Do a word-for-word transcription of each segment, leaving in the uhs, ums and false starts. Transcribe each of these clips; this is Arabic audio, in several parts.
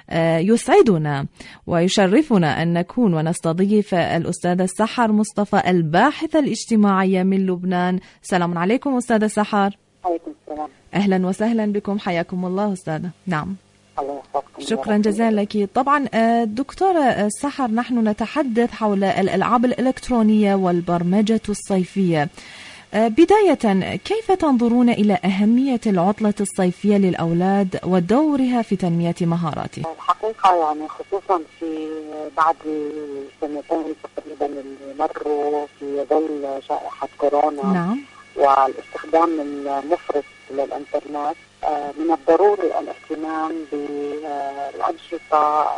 يسعدنا ويشرفنا أن نكون ونستضيف الأستاذة سحر مصطفى الباحثة الاجتماعية من لبنان. سلام عليكم أستاذة سحر. عليكم السلام. أهلا وسهلا بكم، حياكم الله أستاذة. نعم، الله يحفظكم. شكرا جزيلا لك. طبعا دكتورة سحر، نحن نتحدث حول الألعاب الإلكترونية والبرمجة الصيفية. بداية، كيف تنظرون إلى أهمية العطلة الصيفية للأولاد ودورها في تنمية مهاراتهم؟ الحقيقة يعني خصوصا في بعد سنتين تقريبا اللي مروا في ظل جائحة كورونا. نعم. والاستخدام المفرط للإنترنت، من الضروري الاهتمام بالأنشطة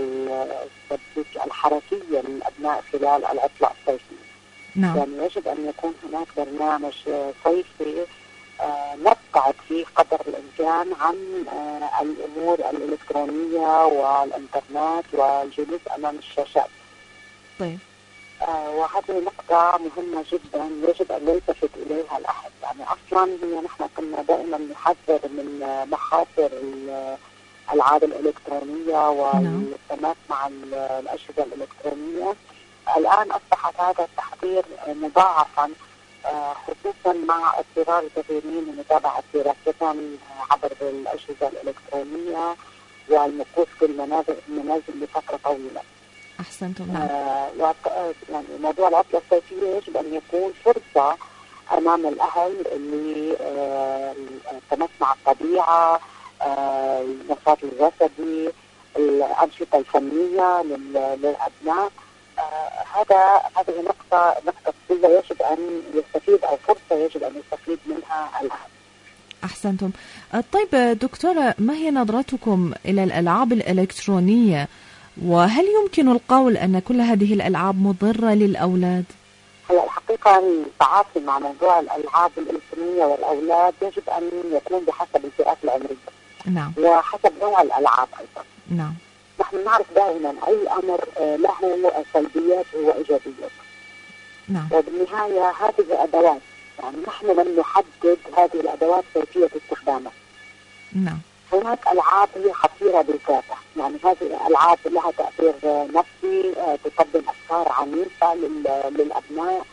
الحركية للأبناء خلال العطلة الصيفية. نعم. يعني يجب أن يكون هناك برنامج صيفي نبتعد فيه قدر الإمكان عن الأمور الإلكترونية والإنترنت والجلوس أمام الشاشات. طيب. آه وهذه نقطة مهمة جدا يجب أن يلتفت إليها الأحد. يعني أصلا هي نحن كنا دائما نحذر من مخاطر الألعاب الإلكترونية والتماس مع الأجهزة الإلكترونية. الآن أصبحت هذا التحذير مضاعفا، آه خصوصا مع اضطرار الكثيرين لمتابعة دراستهم عبر الأجهزة الإلكترونية والمكوث في المنازل المنازل لفترة طويلة. أحسنتم. نعم. آه يعني موضوع العطلة الصيفية يجب أن يكون فرصة أمام الأهل اللي آه التماس مع الطبيعة، آه النشاط الجسدي، الأنشطة الفنية للأبناء. آه هذا هذه نقطة نقطة يجب أن يستفيد أو فرصة يجب أن يستفيد منها الأهل. أحسنتم. طيب دكتورة، ما هي نظرتكم إلى الألعاب الإلكترونية؟ وهل يمكن القول أن كل هذه الألعاب مضرة للأولاد؟ هلا الحقيقة التعاطي مع موضوع الألعاب الإلكترونية والأولاد يجب أن يكون بحسب الفئات العمرية. نعم. وحسب نوع الألعاب أيضا. نعم. نحن نعرف دائما أي أمر له سلبيات وإيجابيات. نعم. وبالنهاية هذه أدوات، يعني نحن لم نحدد هذه الأدوات كيفية استخدامها. نعم. هناك ألعاب هي خطيرة بالكافة، يعني هذه الألعاب لها تأثير نفسي، تقدم أفكار عنيفة للأبناء،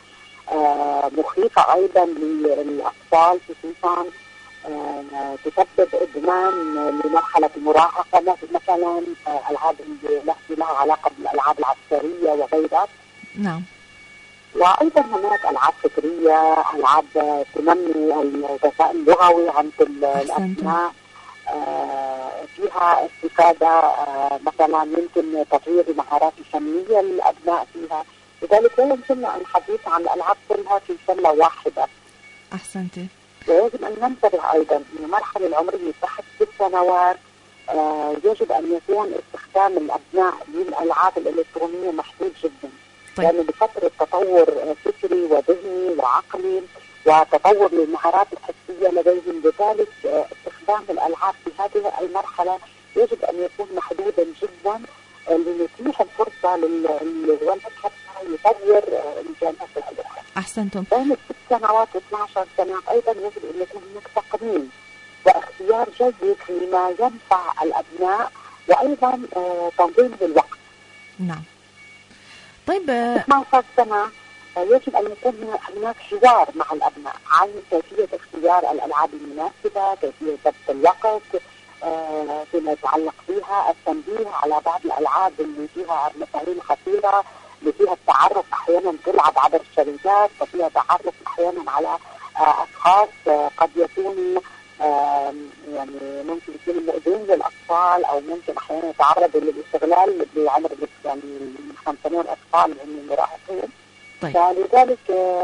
مخيفة أيضا للأطفال خصوصا، تسبب إدمان لمرحلة المراهقة، مثلا ألعاب التي لها علاقة بالألعاب العسكرية وغيرها. نعم. وأيضا هناك ألعاب فكرية، ألعاب تنمي الذكاء اللغوي عند الأبناء، آه فيها استفادة، آه مثلا يمكن تطوير المهارات الفنية للأبناء فيها. لذلك لا يمكننا الحديث عن الألعاب كلها في سلة واحدة. أحسنتي. ويجب أن ننتبه أيضا من المرحلة العمرية تحت ست سنوات، آه يجب أن يكون استخدام الأبناء للألعاب الإلكترونية محدود جدا. طيب. لأنه بفترة تطور فكري وذهني وعقلي وتطور للمهارات الحسية لديهم، لذلك استخدام الألعاب في هذه المرحلة يجب أن يكون محدودا جدا ليتيح الفرصة للولد حتى يطور إمكاناته الأخرى. أحسنتم. بين الست سنوات واثني عشر سنة أيضا يجب أن يكون هناك تقنين واختيار جيد لما ينفع الأبناء، وأيضا تنظيم الوقت. نعم. طيب اثني عشر سنة يجب أن يكون هناك حوار مع الأبناء عن كيفية اختيار الألعاب المناسبة، كيفية ضبط الوقت آه فيما يتعلق بها، التنبيه على بعض الألعاب اللي فيها مفاهيم خطيرة، اللي فيها التعرف أحيانا تلعب عبر الشركات، وفيها تعرف أحيانا على آه أشخاص آه قد يكونوا آه يعني ممكن يكونوا مؤذين للأطفال، أو ممكن أحيانا يتعرضوا للاستغلال بعمر يعني خمسين أطفال من المراهقين. طيب. فلذلك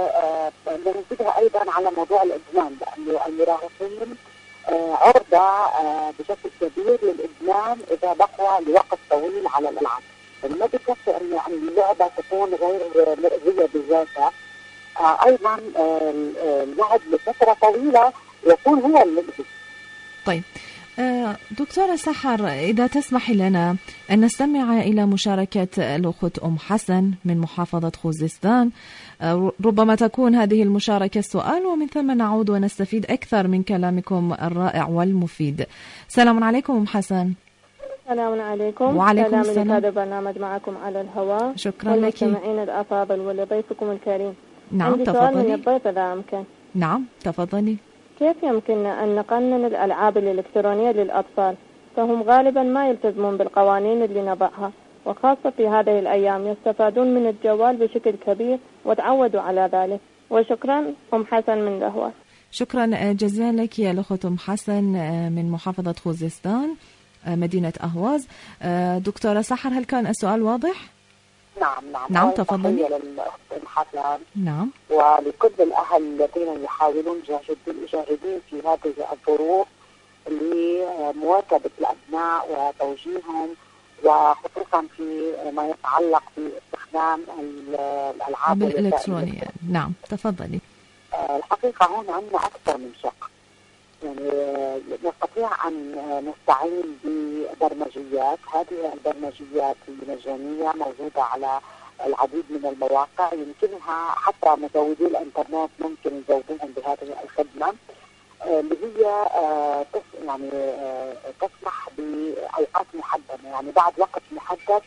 ننتبه أيضا على موضوع الإدمان، لأن المراهقين عرضة بشكل كبير للإدمان إذا بقوا لوقت طويل على الألعاب. ما بكفي أن اللعبة تكون غير مؤذية بذاتها، أيضا اللعب لفترة طويلة يكون هو المؤذي. طيب دكتورة سحر، إذا تسمح لنا أن نستمع إلى مشاركة الأخت أم حسن من محافظة خوزستان، ربما تكون هذه المشاركة السؤال، ومن ثم نعود ونستفيد أكثر من كلامكم الرائع والمفيد. سلام عليكم أم حسن. السلام عليكم. وعليكم السلام. سلام لهذا البرنامج معكم على الهواء. شكرا لك. والمستمعين الأفاضل ولضيفكم الكريم. نعم عندي تفضلي. سؤال من الضيف إذا أمكن. نعم تفضلي. كيف يمكن أن نقنن الألعاب الإلكترونية للأطفال؟ فهم غالبا ما يلتزمون بالقوانين اللي نضعها، وخاصة في هذه الأيام يستفادون من الجوال بشكل كبير وتعودوا على ذلك. وشكرا. أم حسن من دهوة. شكرا جزيلا لك يا الأخت أم حسن من محافظة خوزستان مدينة أهواز. دكتورة سحر، هل كان السؤال واضح؟ نعم نعم نعم تفضلي. للأخت أم حسن نعم ولكل الأهل الذين يحاولون جاهدين جاهدين في هذه الظروف لمواكبة الأبناء وتوجيههم، وخصوصا في ما يتعلق باستخدام الألعاب الإلكترونية. نعم تفضلي. الحقيقة هون عندنا أكثر من شق، يعني نستطيع أن نستعين ببرمجيات. هذه البرمجيات المجانية موجودة على العديد من المواقع، يمكنها حتى مزودي الإنترنت ممكن يزودوهم بهذه الخدمة اللي هي يعني تسمح بأوقات محددة، يعني بعد وقت محدد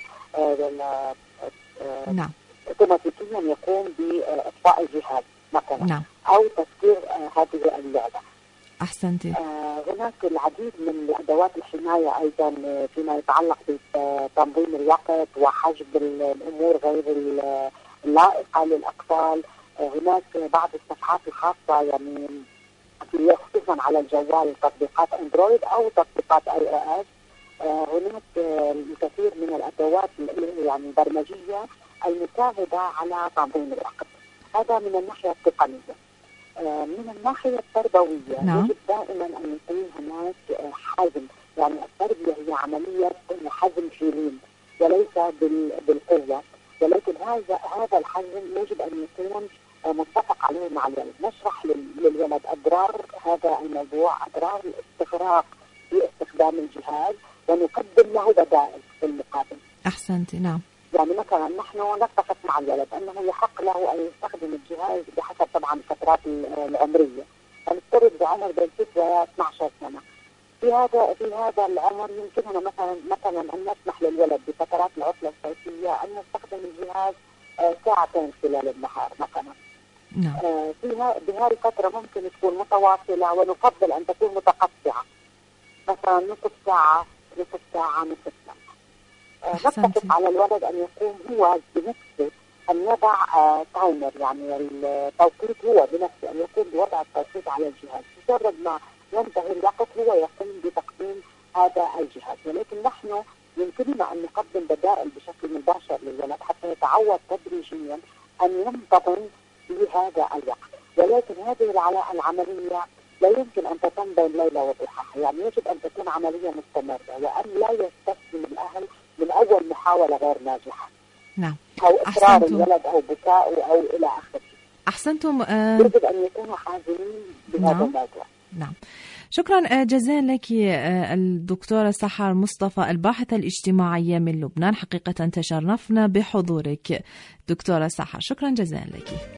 نعم اوتوماتيكيا يقوم بإطفاء الجهاز مثلا. نعم. أو تسكير هذه اللعبة. أحسنتي. آه هناك العديد من أدوات الحماية أيضا فيما يتعلق بتنظيم الوقت وحجب الأمور غير اللائقة للأطفال. آه هناك بعض الصفحات الخاصة يعني خصوصا على الجوال تطبيقات أندرويد أو تطبيقات آي أو إس. آه هناك الكثير من الأدوات يعني البرمجية المساعدة على تنظيم الوقت. هذا من الناحية التقنية. من الناحية التربوية نعم. يجب دائما أن يكون هناك حزم، يعني التربية هي عملية حزم في لين وليس بالقوة، ولكن هذا هذا الحزم يجب أن يكون متفق عليه مع الولد. نشرح للولد أضرار هذا الموضوع، أضرار الاستغراق في استخدام الجهاز، ونقدم له بدائل في المقابل. أحسنتي. نعم. يعني مثلا نحن نتفق مع الولد أنه يحق له أن يستخدم الجهاز بحسب طبعا الفترات العمرية، فنفترض بعمر بين ستة و اثني عشر سنة. في هذا في هذا العمر يمكننا مثلا مثلا أن نسمح للولد بفترات العطلة الصيفية أن يستخدم الجهاز ساعتين خلال النهار مثلا. نعم. فيها بهذه الفترة ممكن تكون متواصلة، ونفضل أن تكون متقطعة، مثلا نصف ساعة نصف ساعة نصف ساعة. نتفق على الولد أن يقوم هو بنفسه أن يضع آه تايمر، يعني التوقيت هو بنفسه أن يقوم بوضع التوقيت على الجهاز. مجرد ما ينتهي الوقت هو يقوم بتقديم هذا الجهاز. ولكن نحن يمكننا أن نقدم بدائل بشكل مباشر للولد حتى يتعود تدريجيا أن ينتظم لهذا الوقت. ولكن هذه العملية لا يمكن أن تتم بين ليلة وضحاها، يعني يجب أن تكون عملية مستمرة، وأن لا يستسلم الأهل من أول محاولة غير ناجحة. نعم. أو إصرار الولد أو بكاء أو إلى آخره. أحسنتم. آه يجب أن يكونوا حازمين بهذا نعم. الموضوع. نعم. شكرا جزيلا لك الدكتورة سحر مصطفى الباحثة الاجتماعية من لبنان. حقيقة تشرفنا بحضورك دكتورة سحر، شكرا جزيلا لك.